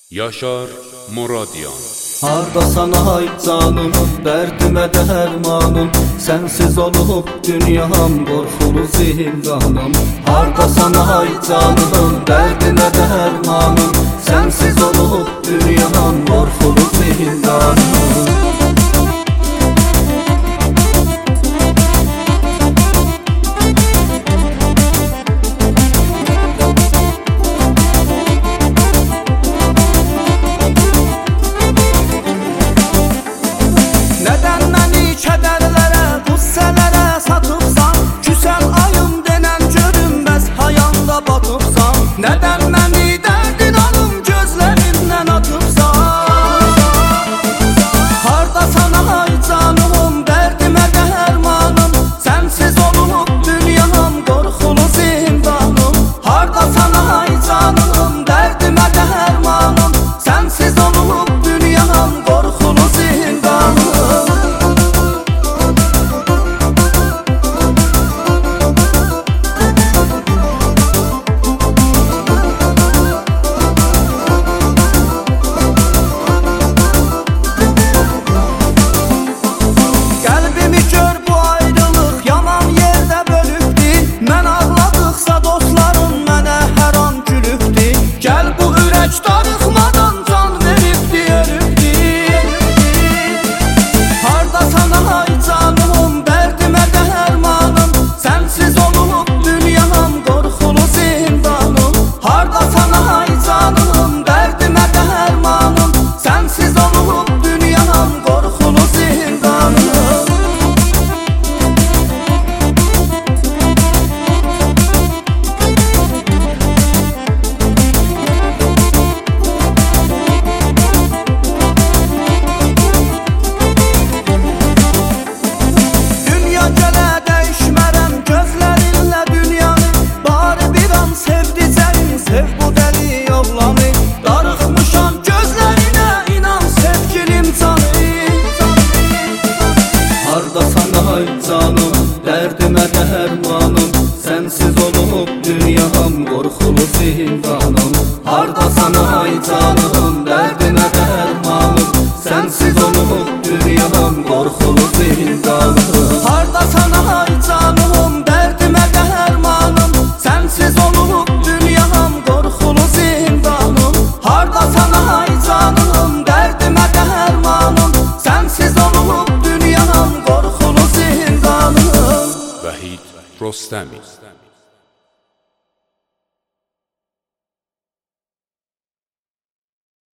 Yaşar Muradyan. Hardasan ay canım, dərdimə dərmanım, sənsiz olub dünyam, qorxulu zindanım. Hardasan ay canım, dərdimə dərmanım, sənsiz olub dünyam, qorxulu zindanım. Nədən məni dərdin alım gözlərindən atıbsan? Hardasan ay canım, dərdimə dərmanım, sənsiz olub dünyam, qorxulu zindanım. Hardasan ay canım, dərdimə dərmanım, sənsiz olub dünyam, qorxulu zindanım. Darıxmadan can veribdi, ölübdi. Hardasan ay canım, dərdimə dərmanım, sənsiz olub dünyam, qorxulu zindanım. Hardasan ay canım, dərdimə dərmanım, sənsiz olub dünyam, qorxulu zindanım. Hardasan ay canım, dərdimə dərmanım, sənsiz olub dünyam, qorxulu zindanım. Hardasan ay canım, dərdimə dərmanım, sənsiz olub dünyam, qorxulu zindanım. Hardasan ay canım, dərdimə dərmanım, sənsiz olub dünyam, qorxulu zindanım. Hardasan ay canım, dərdimə dərmanım, sənsiz olub dünyam, qorxulu zindanım. Vahid Rostami.